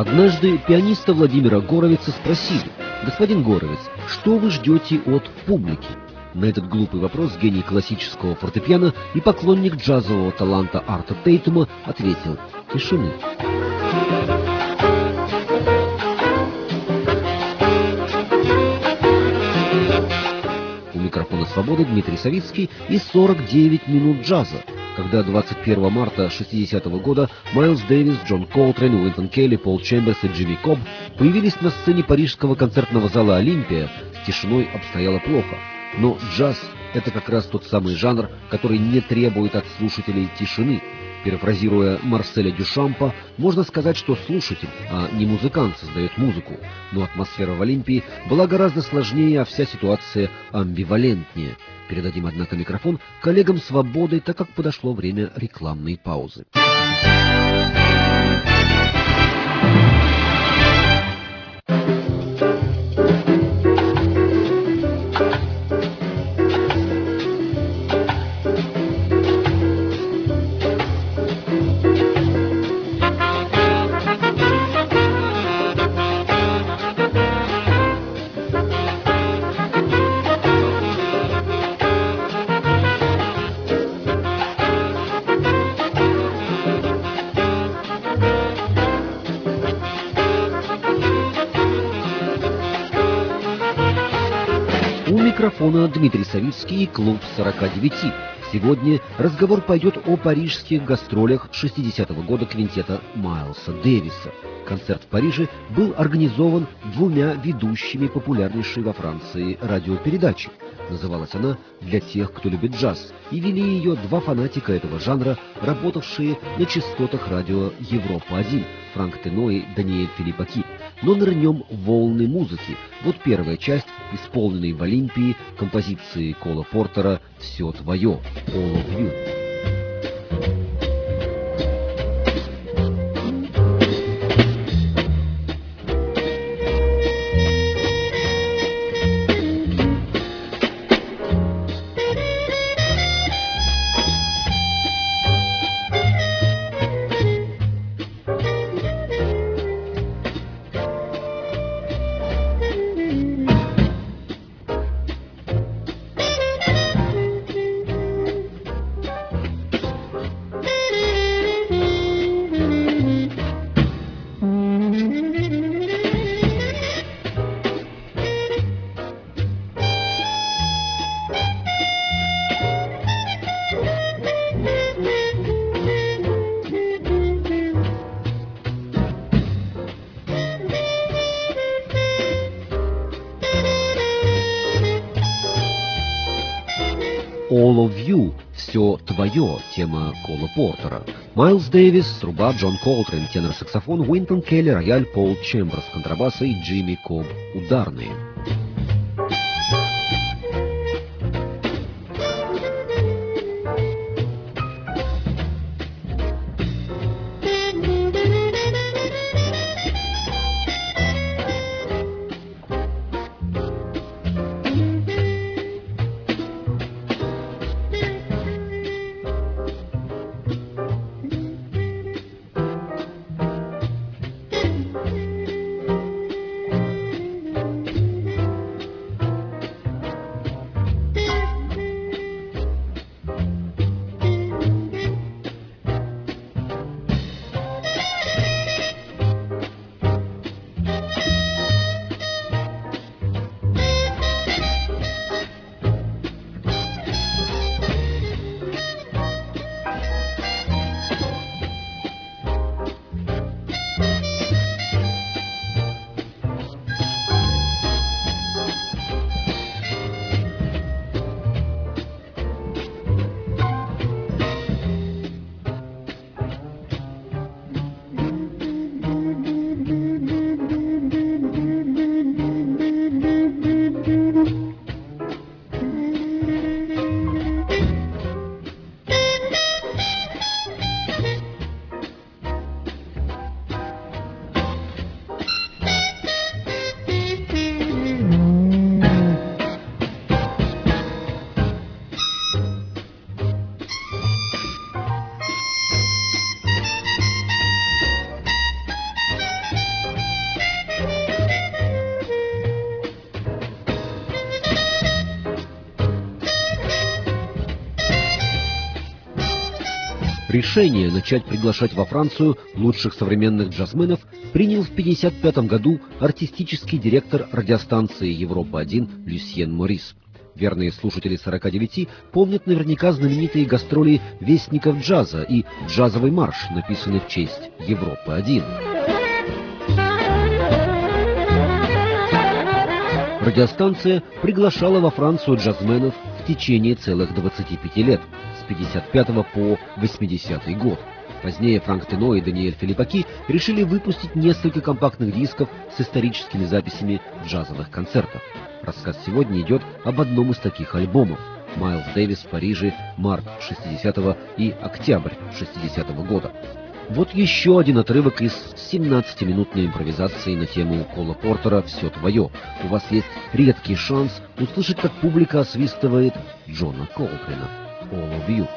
Однажды пианиста Владимира Горовица спросили: «Господин Горовиц, что вы ждете от публики?» На этот глупый вопрос гений классического фортепиано и поклонник джазового таланта Арта Тейтума ответил: «Тишины». У микрофона «Свободы» Дмитрий Савицкий и 49 минут джаза, когда 21 марта 60-го года Майлз Дэвис, Джон Колтрейн, Уинтон Келли, Пол Чемберс и Джимми Кобб появились на сцене парижского концертного зала «Олимпия», с тишиной обстояло плохо. Но джаз — это как раз тот самый жанр, который не требует от слушателей тишины. Перефразируя Марселя Дюшампа, можно сказать, что слушатель, а не музыкант, создает музыку. Но атмосфера в Олимпии была гораздо сложнее, а вся ситуация амбивалентнее. Передадим, однако, микрофон коллегам «Свободы», так как подошло время рекламной паузы. У микрофона Дмитрий Савицкий и клуб 49. Сегодня разговор пойдет о парижских гастролях 60-го года квинтета Майлса Дэвиса. Концерт в Париже был организован двумя ведущими популярнейшей во Франции радиопередачи. Называлась она «Для тех, кто любит джаз», и вели ее два фанатика этого жанра, работавшие на частотах радио «Европа-1» Франк Тено и Даниэль Филиппаки. Но нырнем в волны музыки. Вот первая часть, исполненной в Олимпии композиции Кола Портера «Все твое» «All of You». «All of You» — «Все твое» — тема Кола Портера. Майлз Дэвис, труба, Джон Колтрейн, тенор-саксофон, Уинтон Келли, рояль, Пол Чемберс, контрабасы и Джимми Кобб — ударные. Решение начать приглашать во Францию лучших современных джазменов принял в 1955 году артистический директор радиостанции «Европа-1» Люсьен Морис. Верные слушатели 49 помнят наверняка знаменитые гастроли «Вестников джаза» и «Джазовый марш», написанный в честь Европы-1. Радиостанция приглашала во Францию джазменов в течение целых 25 лет, с 55 по 80 год. Позднее Франк Тено и Даниэль Филиппаки решили выпустить несколько компактных дисков с историческими записями джазовых концертов. Рассказ сегодня идет об одном из таких альбомов – Майлз Дэвис в Париже, март 60-го и октябрь 60-го года. Вот еще один отрывок из 17-минутной импровизации на тему Кола Портера «Все твое». У вас есть редкий шанс услышать, как публика освистывает Джона Колтрена «All of You».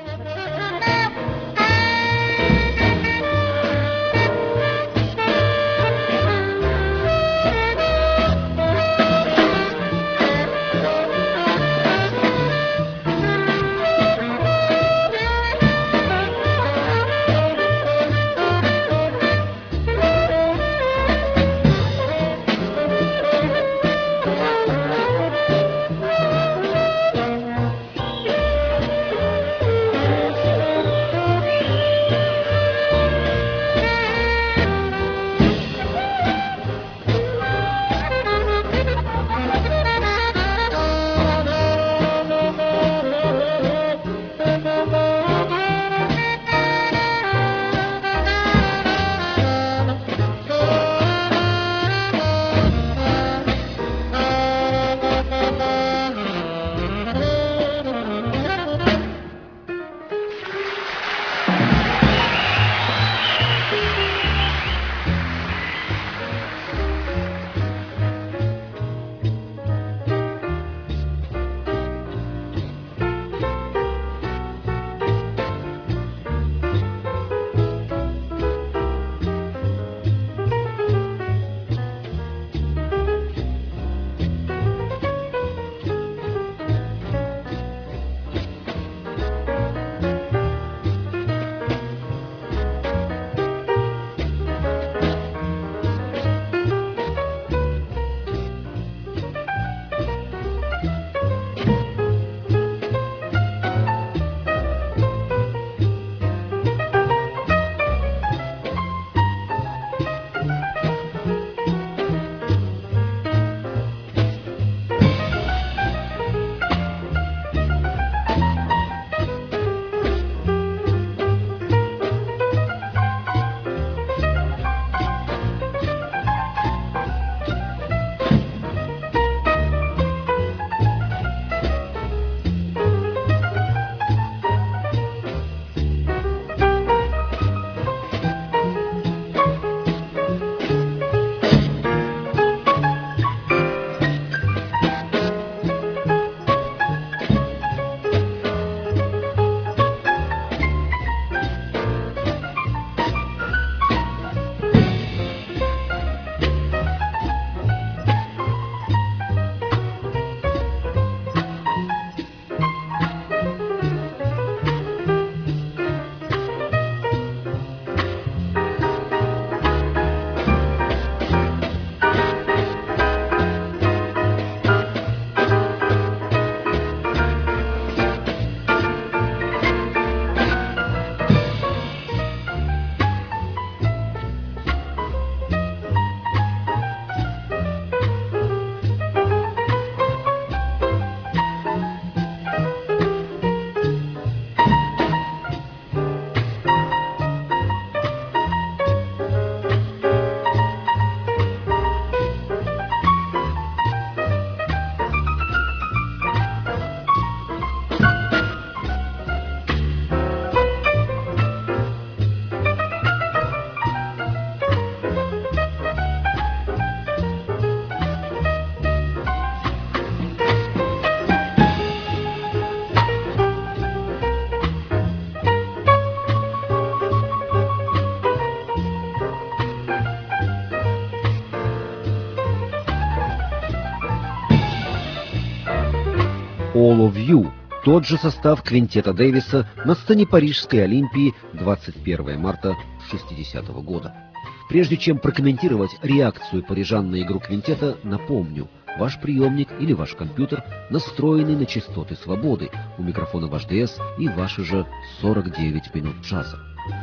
«All of You» Тот же состав квинтета Дэвиса на сцене Парижской Олимпии 21 марта 60 года. Прежде чем прокомментировать реакцию парижан на игру квинтета, напомню, ваш приемник или ваш компьютер настроены на частоты свободы. У микрофона ваш ДС и ваши же 49 минут джаза.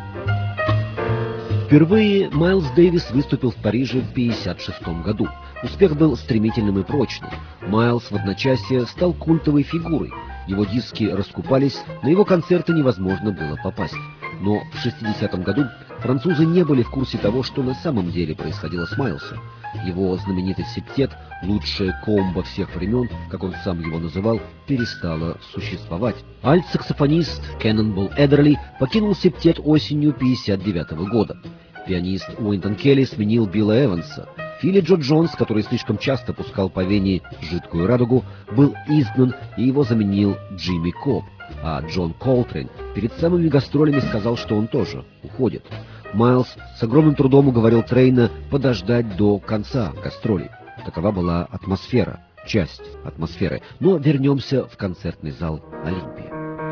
Впервые Майлз Дэвис выступил в Париже в 1956 году. Успех был стремительным и прочным. Майлз в одночасье стал культовой фигурой. Его диски раскупались, на его концерты невозможно было попасть. Но в 60-м году французы не были в курсе того, что на самом деле происходило с Майлсом. Его знаменитый септет, лучшее комбо всех времен, как он сам его называл, перестало существовать. Альт-саксофонист Кеннонбол Эдерли покинул септет осенью 1959 года. Пианист Уинтон Келли сменил Билла Эванса. Филли Джо Джонс, который слишком часто пускал по вене жидкую радугу, был изгнан, и его заменил Джимми Коб. А Джон Колтрейн перед самыми гастролями сказал, что он тоже уходит. Майлз с огромным трудом уговорил Трейна подождать до конца гастролей. Такова была атмосфера, часть атмосферы. Но вернемся в концертный зал Олимпии.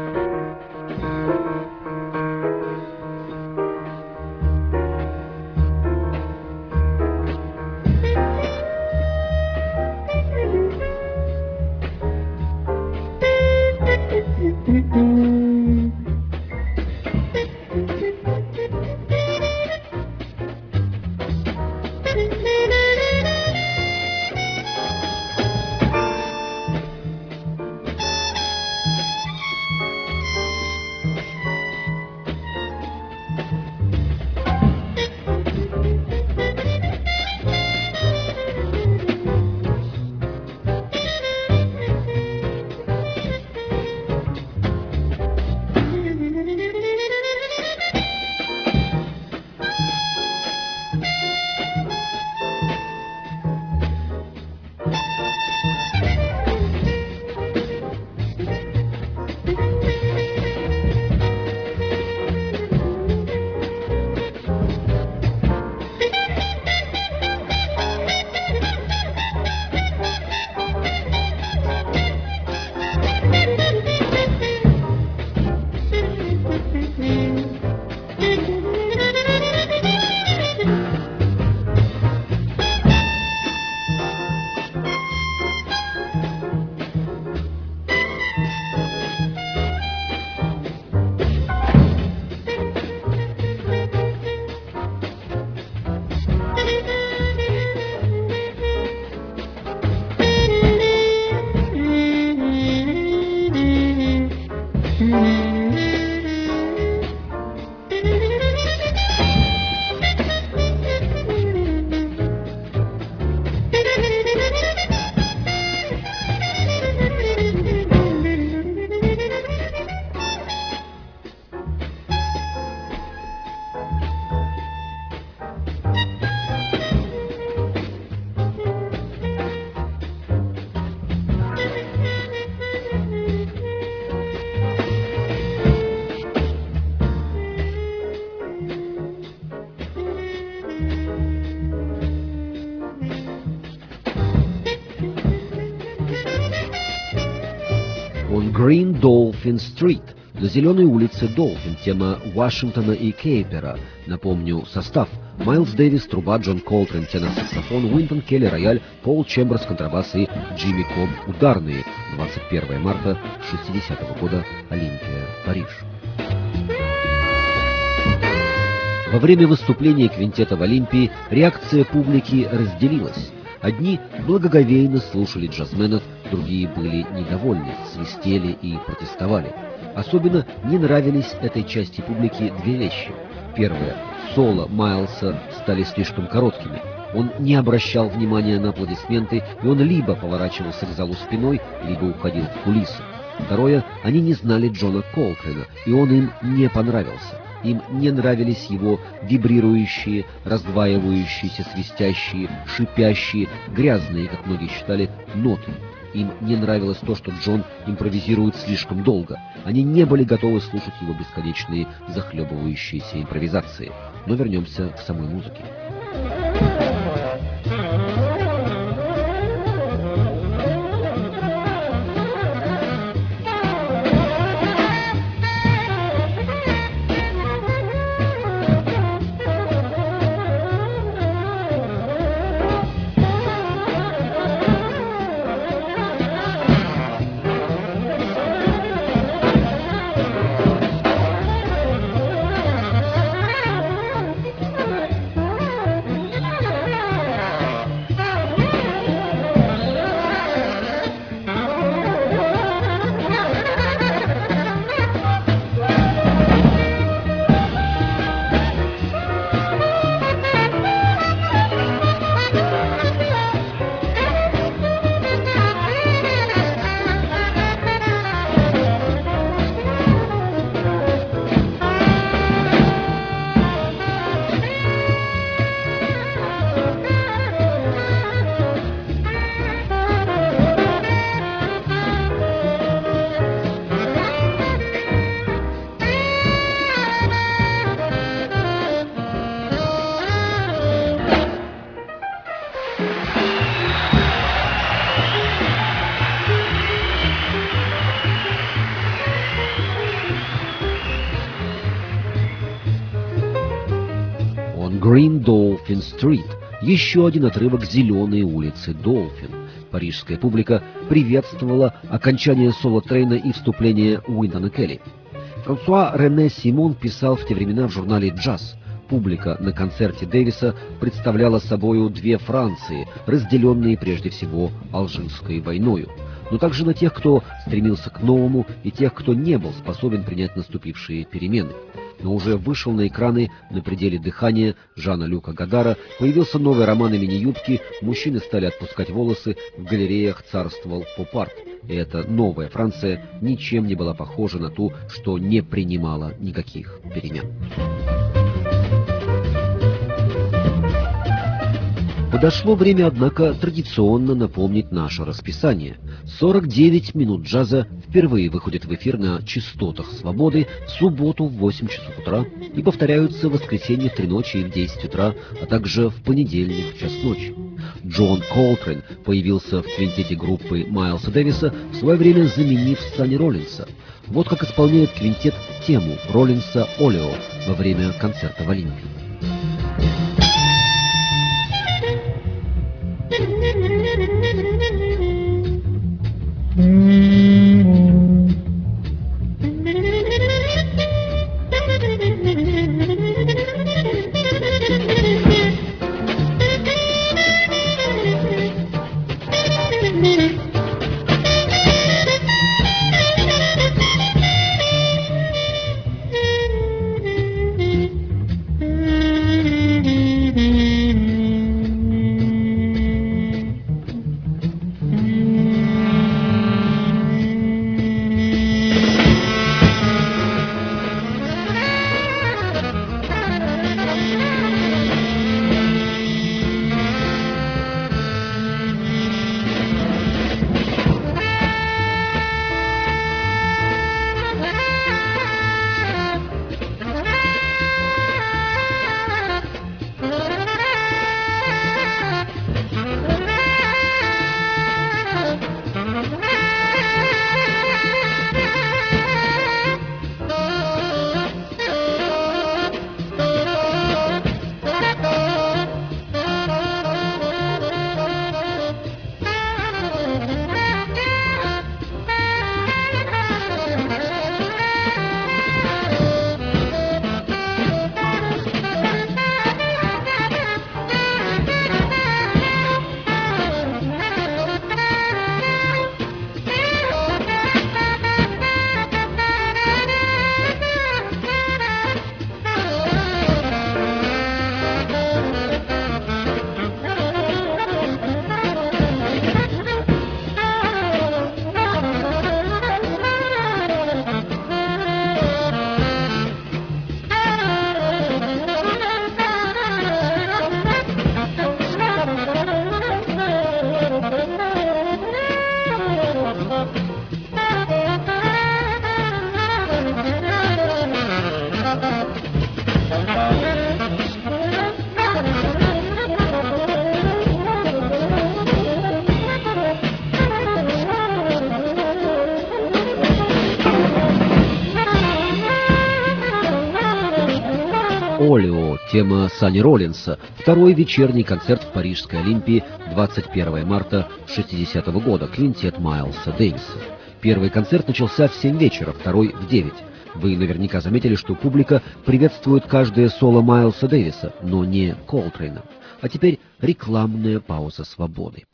On Green Dolphin Street, на зеленой улице Долфин, тема Вашингтона и Кейпера. Напомню, состав: Майлз Дэвис, труба, Джон Колтрейн, тенор-саксофон, Уинтон Келли, рояль, Пол Чемберс, контрабас и Джимми Коб, ударные. 21 марта 60 года, Олимпия, Париж. Во время выступления квинтета в Олимпии реакция публики разделилась. Одни благоговейно слушали джазменов, другие были недовольны, свистели и протестовали. Особенно не нравились этой части публики две вещи. Первое. Соло Майлса стали слишком короткими. Он не обращал внимания на аплодисменты, и он либо поворачивался к залу спиной, либо уходил в кулисы. Второе. Они не знали Джона Колтрейна, и он им не понравился. Им не нравились его вибрирующие, раздваивающиеся, свистящие, шипящие, грязные, как многие считали, ноты. Им не нравилось то, что Джон импровизирует слишком долго. Они не были готовы слушать его бесконечные, захлебывающиеся импровизации. Но вернемся к самой музыке. Green Dolphin Street, еще один отрывок зеленой улицы Долфин. Парижская публика приветствовала окончание соло-трейна и вступление Уинтона Келли. Франсуа Рене Симон писал в те времена в журнале «Джаз». Публика на концерте Дэвиса представляла собою две Франции, разделенные прежде всего Алжирской войною, но также на тех, кто стремился к новому, и тех, кто не был способен принять наступившие перемены. Но уже вышел на экраны «На пределе дыхания» Жана-Люка Годара, появился новый роман «Имени юбки», мужчины стали отпускать волосы, в галереях царствовал поп-арт. И эта новая Франция ничем не была похожа на ту, что не принимала никаких перемен. Подошло время, однако, традиционно напомнить наше расписание. 49 минут джаза впервые выходят в эфир на частотах «Свободы» в субботу в 8 часов утра и повторяются в воскресенье в 3 ночи и в 10 утра, а также в понедельник в час ночи. Джон Колтрейн появился в квинтете группы Майлса Дэвиса, в свое время заменив Санни Роллинса. Вот как исполняет квинтет тему Роллинса «Олео» во время концерта в Олимпии. «Олео» — тема Санни Роллинса, второй вечерний концерт в Парижской Олимпии 21 марта 1960 года, квинтет Майлса Дэвиса. Первый концерт начался в 7 вечера, второй в 9. Вы наверняка заметили, что публика приветствует каждое соло Майлса Дэвиса, но не Колтрейна. А теперь рекламная пауза свободы.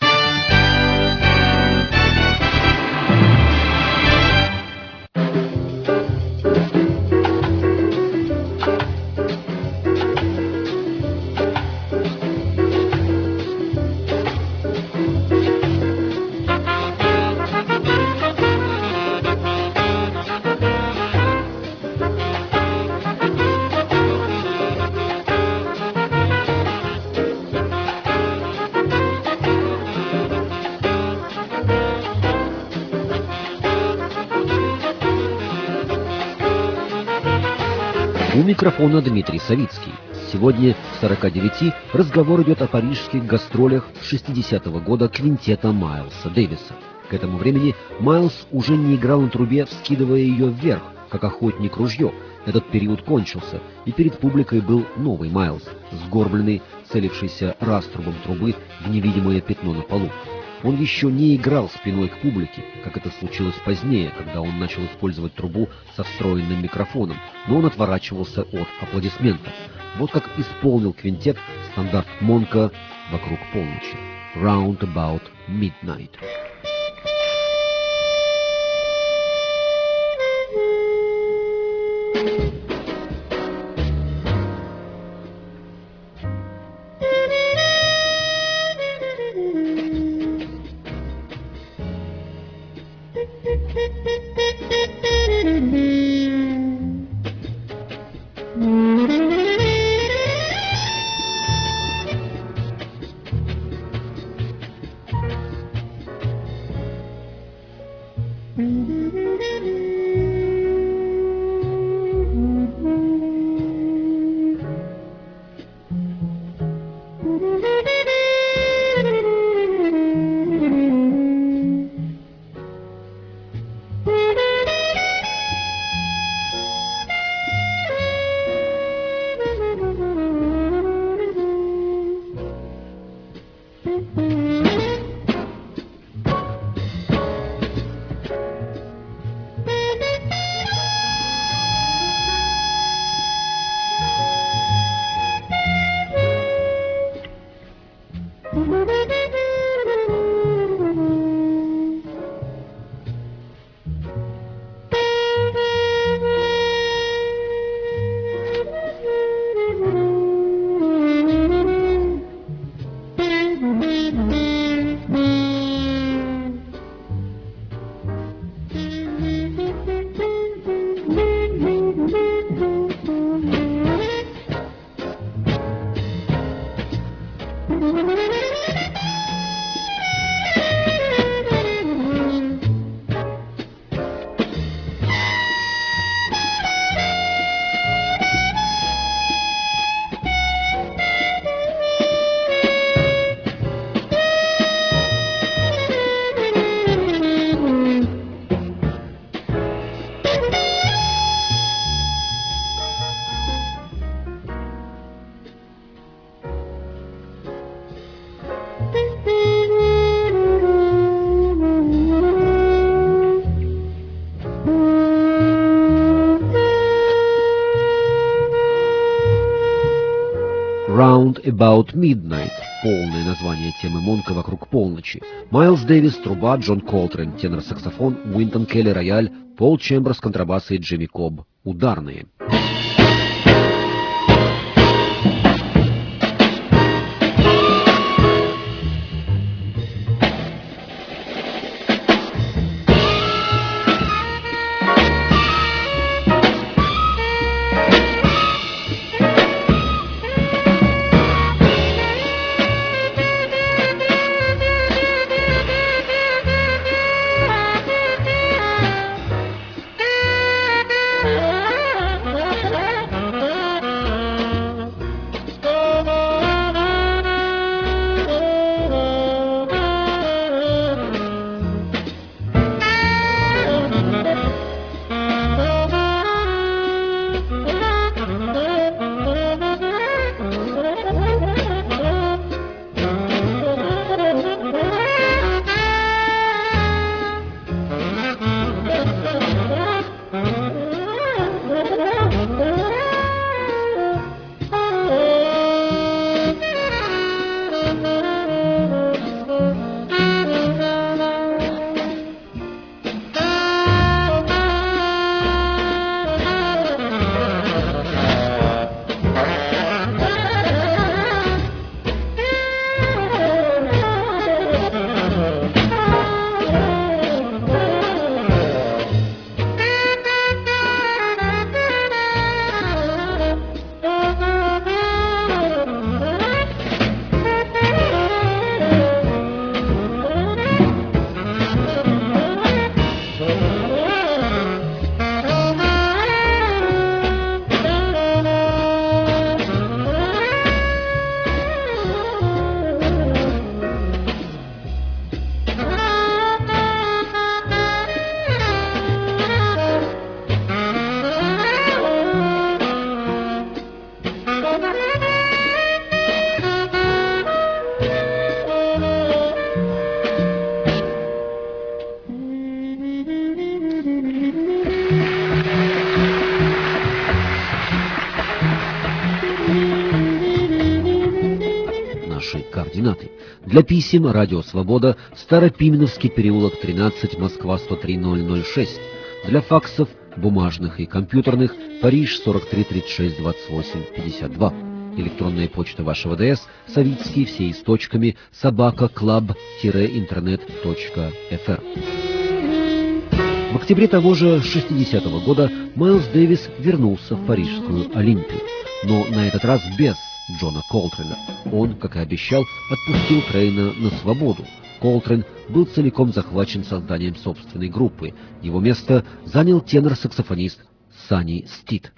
У микрофона Дмитрий Савицкий. Сегодня в 49 разговор идет о парижских гастролях 60-го года квинтета Майлса Дэвиса. К этому времени Майлс уже не играл на трубе, вскидывая ее вверх, как охотник ружье, Этот период кончился, и перед публикой был новый Майлз, сгорбленный, целившийся раструбом трубы в невидимое пятно на полу. Он еще не играл спиной к публике, как это случилось позднее, когда он начал использовать трубу со встроенным микрофоном, но он отворачивался от аплодисментов. Вот как исполнил квинтет стандарт Монка «Вокруг полночи» «Round About Midnight». «Round About Midnight» — полное название темы Монка «Вокруг полночи». Майлз Дэвис — труба, Джон Колтрейн — тенор-саксофон, Уинтон Келли — рояль, Пол Чемберс — контрабасы и Джимми Кобб — ударные. координаты. Для писем «Радио Свобода», Старопименовский переулок 13, Москва 103006. Для факсов, бумажных и компьютерных, Париж 4336 28 52. Электронная почта вашего ДС Савицкий, все и с точками, @club-internet.fr. В октябре того же 60-го года Майлз Дэвис вернулся в парижскую Олимпию, но на этот раз без Джона Колтрена. Он, как и обещал, отпустил Трейна на свободу. Колтрен был целиком захвачен созданием собственной группы. Его место занял тенор-саксофонист Санни Стит.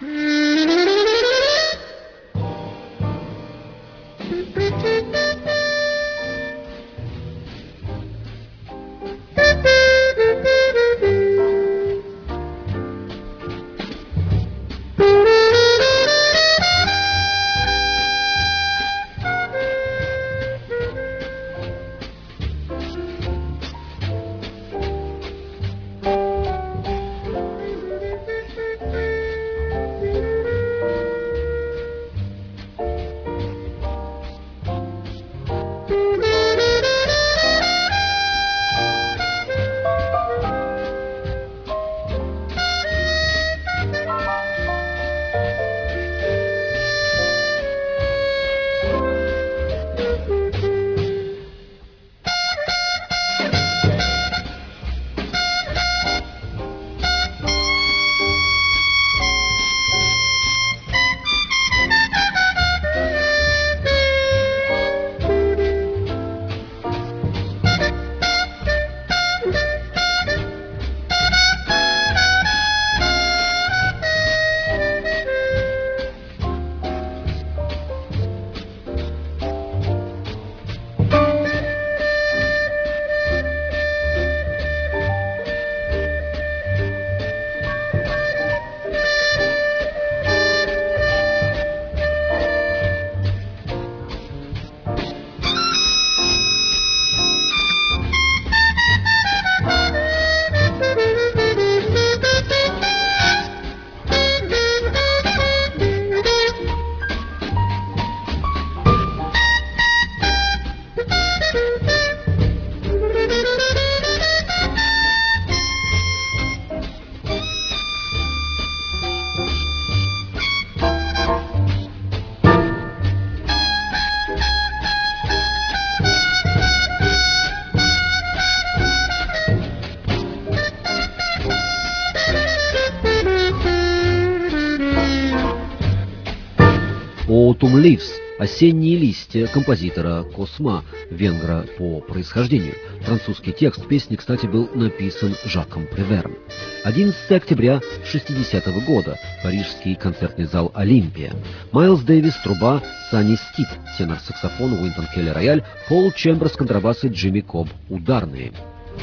«Autumn Leaves» — «Осенние листья» композитора Косма, венгра по происхождению. Французский текст песни, кстати, был написан Жаком Превером. 11 октября 60-го года. Парижский концертный зал «Олимпия». Майлз Дэвис — труба, Санни Стит — тенор-саксофон, Уинтон Келли — рояль, Пол Чемберс — контрабас и Джимми Кобб — ударные.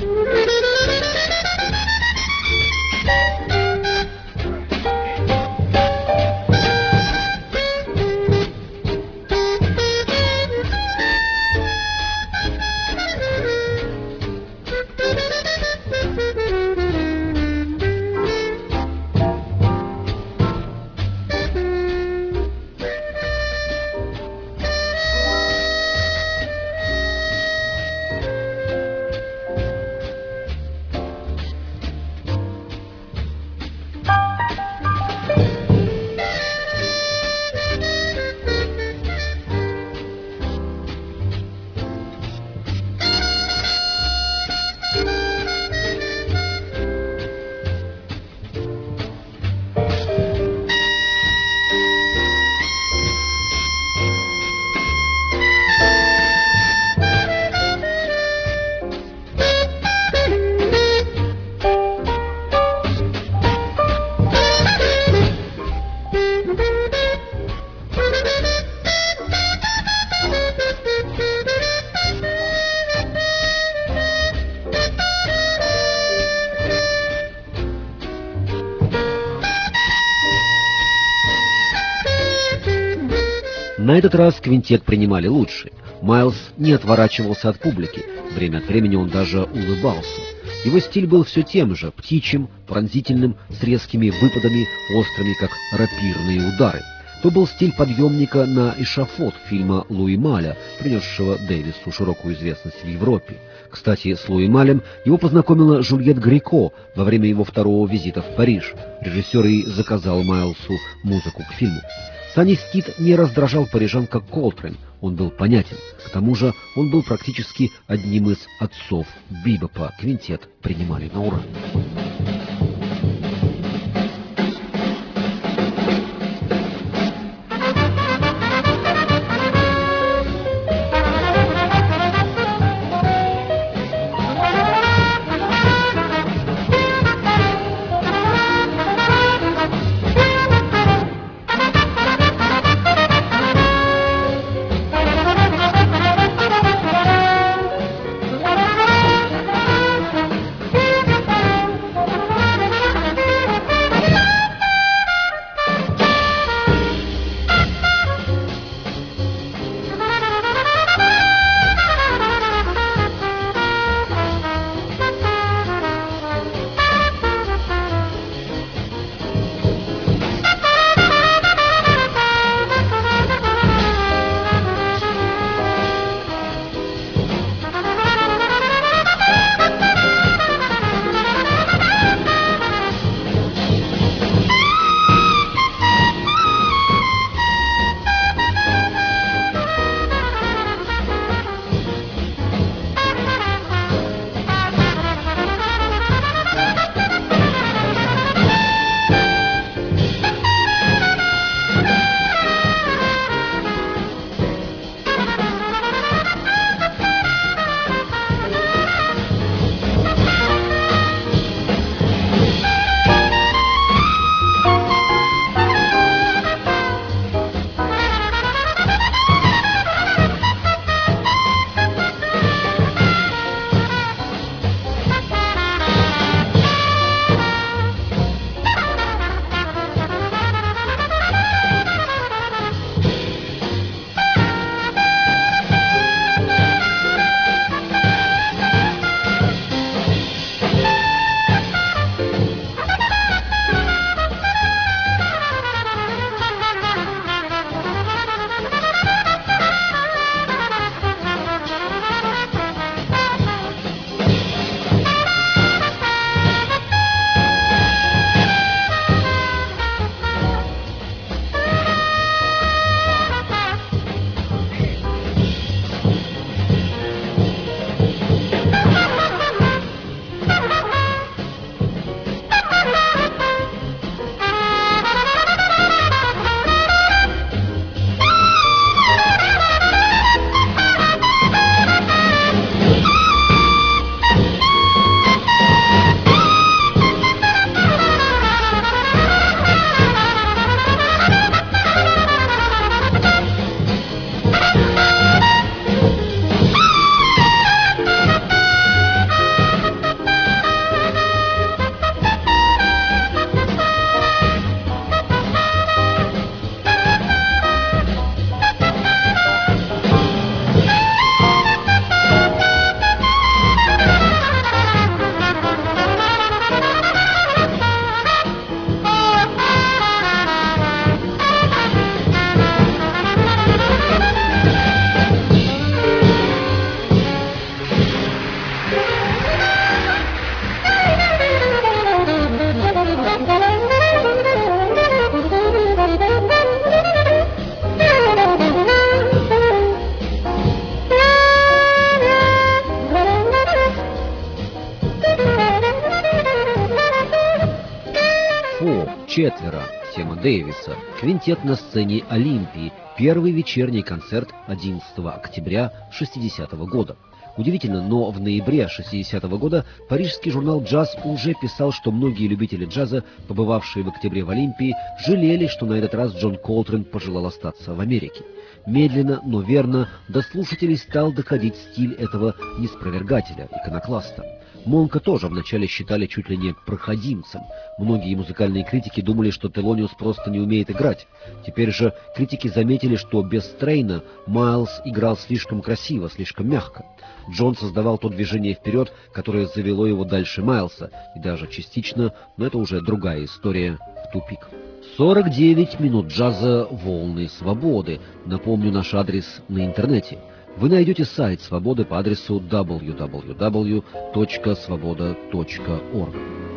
На этот раз квинтет принимали лучше. Майлз не отворачивался от публики. Время от времени он даже улыбался. Его стиль был все тем же, птичьим, пронзительным, с резкими выпадами, острыми, как рапирные удары. то был стиль подъемника на эшафот фильма Луи Маля, принесшего Дэвису широкую известность в Европе. Кстати, с Луи Малем его познакомила Жюльет Греко во время его второго визита в Париж. Режиссер и заказал Майлсу музыку к фильму. Санни Стит не раздражал парижан, как Колтрейн. Он был понятен. К тому же он был практически одним из отцов бибопа. Квинтет принимали на ура. Четверо. Тема Дэвиса. Квинтет на сцене Олимпии. Первый вечерний концерт 11 октября 60-го года. Удивительно, но в ноябре 60-го года парижский журнал «Джаз» уже писал, что многие любители джаза, побывавшие в октябре в Олимпии, жалели, что на этот раз Джон Колтрейн пожелал остаться в Америке. Медленно, но верно до слушателей стал доходить стиль этого неспровергателя, иконокласта. Монка тоже вначале считали чуть ли не проходимцем. Многие музыкальные критики думали, что Телониус просто не умеет играть. Теперь же критики заметили, что без Стрейна Майлз играл слишком красиво, слишком мягко. Джон создавал то движение вперед, которое завело его дальше Майлза, и даже частично, но это уже другая история, в тупик. 49 минут джаза «Волны свободы». Напомню, наш адрес на интернете. Вы найдете сайт «Свободы» по адресу www.svoboda.org.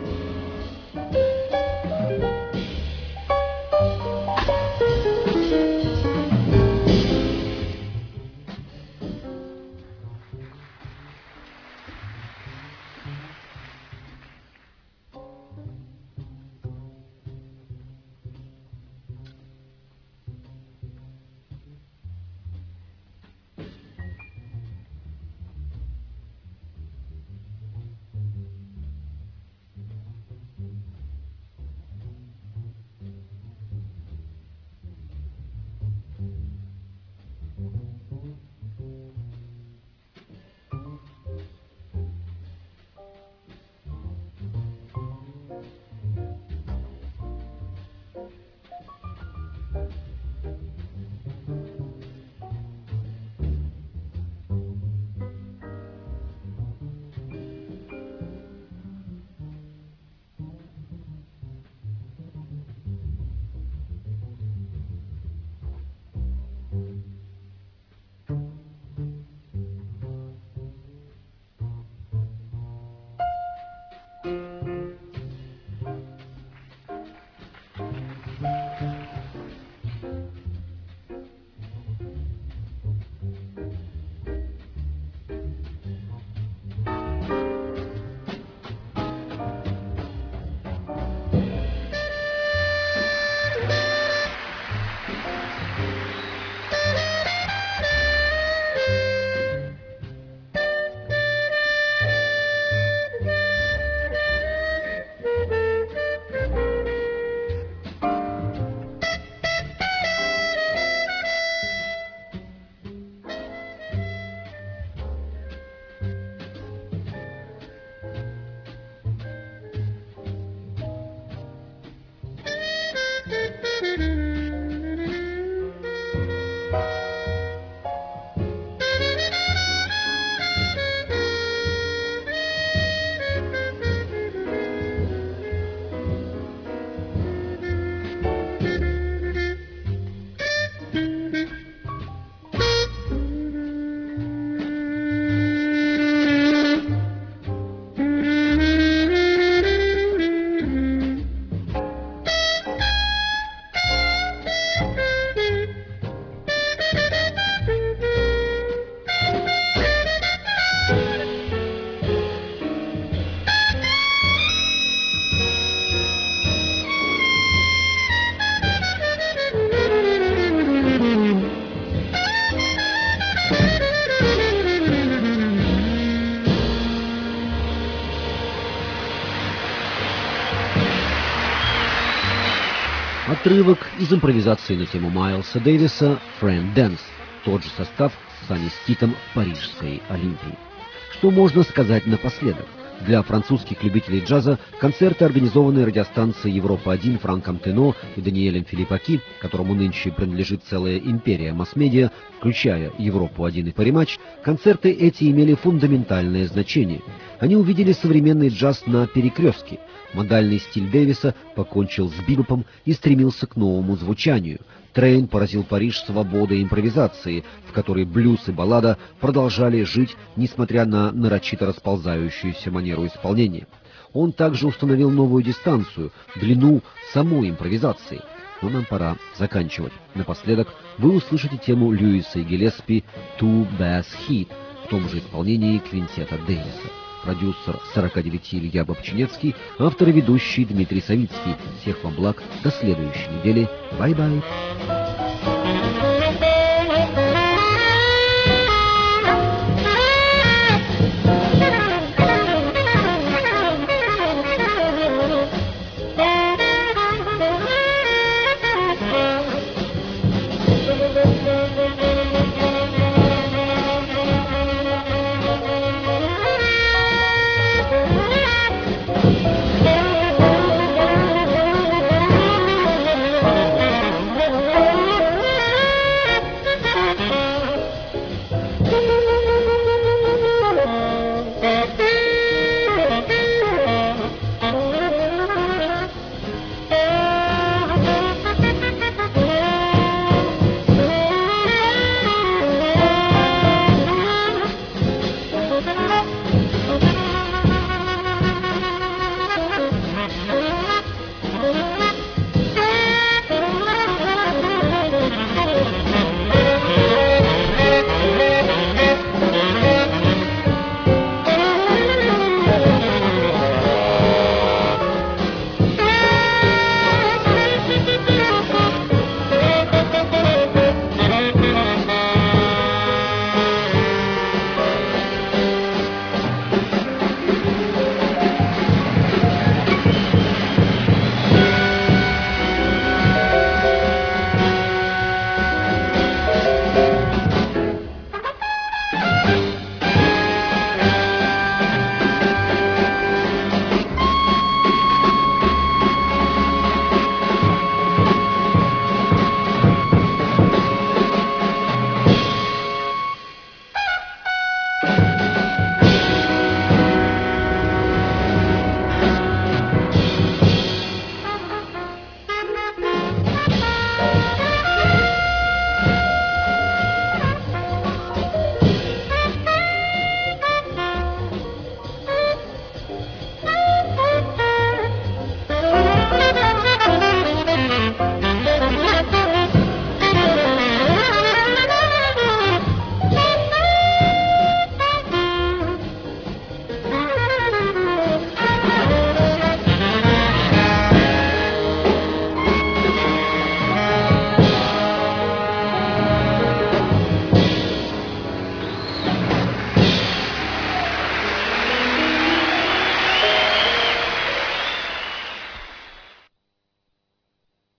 Отрывок из импровизации на тему Майлса Дэвиса «Friend Dance», тот же состав с Санни Ститом в Парижской Олимпии. Что можно сказать напоследок? Для французских любителей джаза концерты, организованные радиостанцией «Европа-1» Франком Тено и Даниэлем Филиппаки, которому нынче принадлежит целая империя масс-медиа, включая «Европу-1» и «Париматч», концерты эти имели фундаментальное значение. Они увидели современный джаз на перекрестке. Модальный стиль Дэвиса покончил с бибопом и стремился к новому звучанию. Трейн поразил Париж свободой импровизации, в которой блюз и баллада продолжали жить, несмотря на нарочито расползающуюся манеру исполнения. Он также установил новую дистанцию, длину самой импровизации. Но нам пора заканчивать. Напоследок вы услышите тему Льюиса и Гиллеспи «Two Bass Hit» в том же исполнении квинтета Дэвиса. Продюсер 49 Илья Бобчинецкий, автор и ведущий Дмитрий Савицкий. Всех вам благ. До следующей недели. Бай-бай.